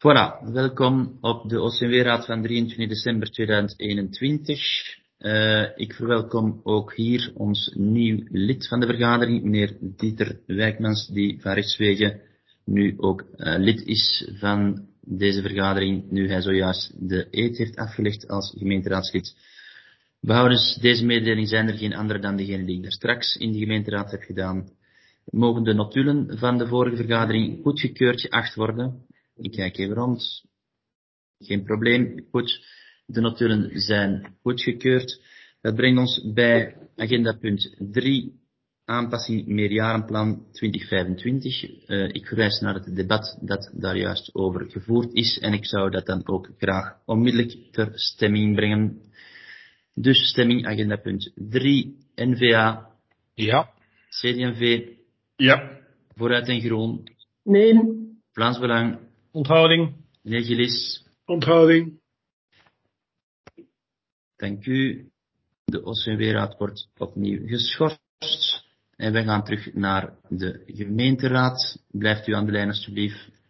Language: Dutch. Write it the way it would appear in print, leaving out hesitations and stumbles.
Voilà, welkom op de OCMW-raad van 23 december 2021. Ik verwelkom ook hier ons nieuw lid van de vergadering, meneer Dieter Wijkmans, die van rechtswege nu ook lid is van deze vergadering, nu hij zojuist de eed heeft afgelegd als gemeenteraadslid. Behoudens deze mededeling zijn er geen andere dan degene die ik daar straks in de gemeenteraad heb gedaan. Mogen de notulen van de vorige vergadering goedgekeurd geacht worden? Ik kijk even rond. Geen probleem. Goed. De notulen zijn goedgekeurd. Dat brengt ons bij agenda punt 3. Aanpassing meerjarenplan 2025. Ik verwijs naar het debat dat daar juist over gevoerd is. En ik zou dat dan ook graag onmiddellijk ter stemming brengen. Dus stemming agenda punt 3. NVA. Ja. CD&V. Ja. Vooruit en Groen. Nee. Vlaams Belang. Onthouding. Meneer Gillis. Onthouding. Dank u. De OCMW-raad wordt opnieuw geschorst. En wij gaan terug naar de gemeenteraad. Blijft u aan de lijn alstublieft.